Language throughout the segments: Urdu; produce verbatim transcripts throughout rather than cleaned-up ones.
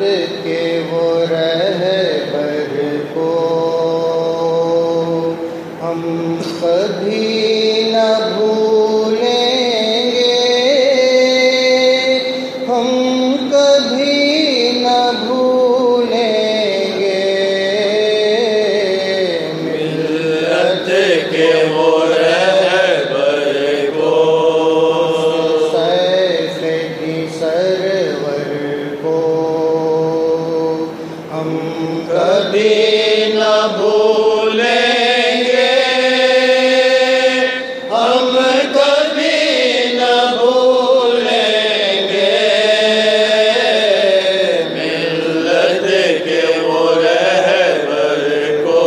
کے وہ رہبر کو ہم کبھی نہ بھولیں گے، ہم کبھی نہ بھولیں گے۔ ملت کے وہ رہبر کو، سیف دی سرور کو ہم کبھی نہ بھولیں گے، ہم کبھی نہ بھولیں گے۔ ملت کے وہ رہبر کو،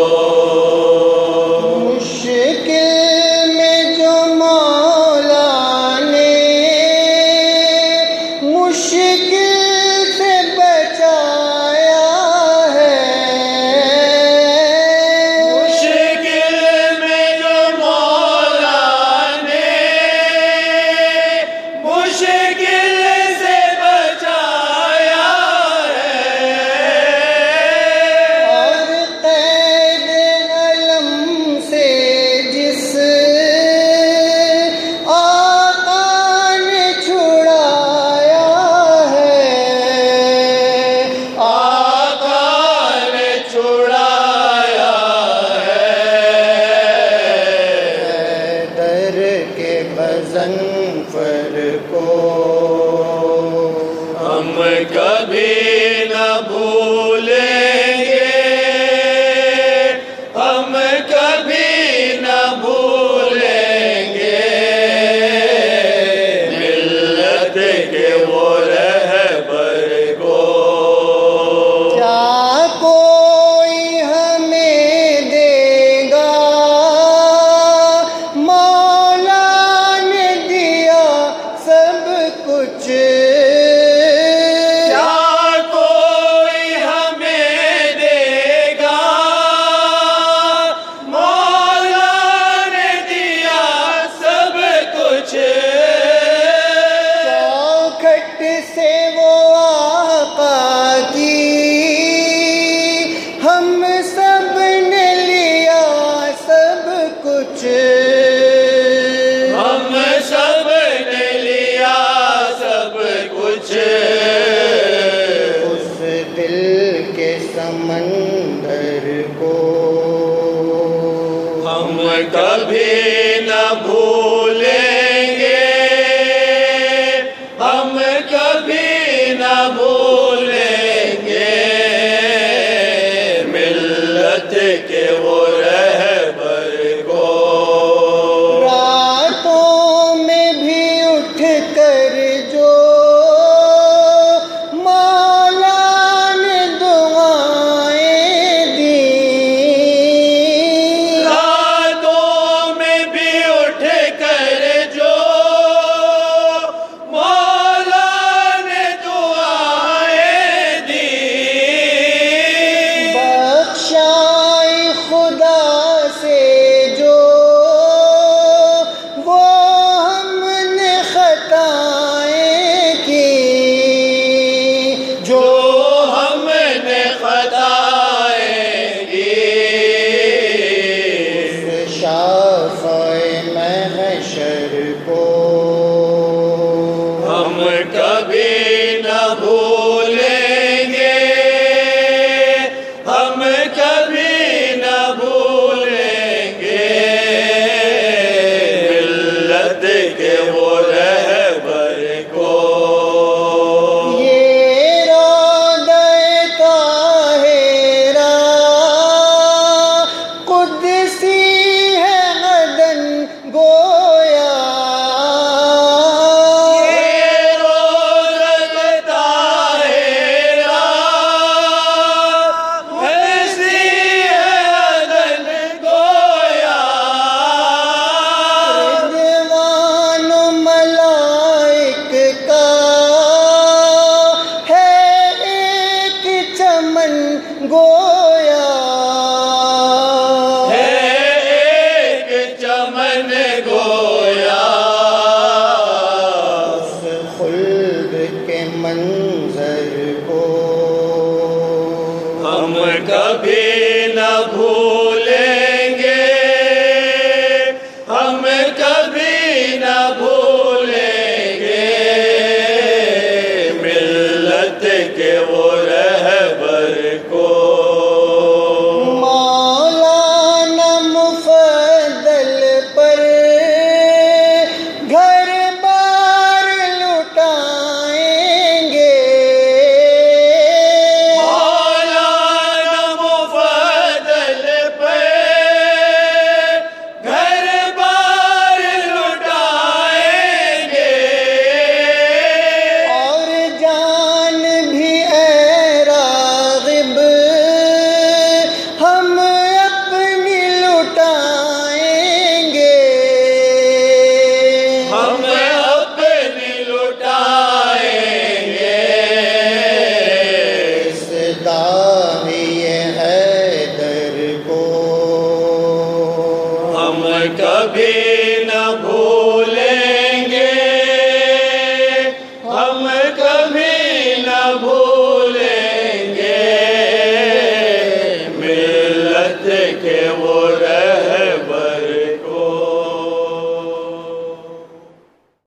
مشکل میں جو مولا نے مشکل سے بچایا ہے، مشکل میں جو مولا نے مشکل سے بچایا ہے، اور قید علم سے جس آقا نے چھڑایا ہے، آقا نے چھڑایا ہے۔ حیدر کے غضنفر کو ہم کبھی نہ بھولیں گے، ہم کبھی نہ بھولیں گے۔ ملت کے وہ رہبر کو، کیا کوئی ہمیں دے گا، مولا نے دیا سب کچھ، کیا کوئی ہمیں دے گا، مولا نے دیا سب کچھ۔ چوکھٹ سے وہ آقا کی ہم سب نے لیا سب کچھ، ہم سب نے لیا سب کچھ۔ اس دل کے سمندر کو ہم کبھی نہ بھولیں گے، ہم کبھی نہ بھولیں گے۔ ملت کے وہ رہبر کو، راتوں میں بھی اٹھ کر جو مولا نے دعائیں دیں، راتوں میں بھی اٹھ کر جو مولا نے دعائیں دیں، بخشائے خدا سے جو وہ ہم نے خطائیں کی، جو ہم نے خطائیں کی۔ شافع محشر کو ہم کبھی نہ بھولیں گے، ہم کبھی نہ بھولیں گے۔ ملت کے وہ رہبر کو، یہ روضہ طاہرہ قدسی ہے غدن گویا، یہ روضہ طاہرہ قدسی ہے غدن گویا، رضوان و ملائک کا ہے ایک چمن گویا، ہے ایک چمن گویا۔ اس خلد کے منظر کو کبھی نہ بھولیں گے، ہم کبھی نہ بھولیں گے ملت کے وہ رہبر کو۔ مولانا مفضل پر گھر بار لٹائیں گے، مولانا مفضل پر گھر بار لٹائیں گے، اور جان بھی اے راغب ہم اپنی لٹائیں گے، ہم اپنی لٹائیں گے داعی حیدر کو۔ ہم کبھی نہ بھولیں گے، ہم کبھی نہ بھولیں گے ملت کے وہ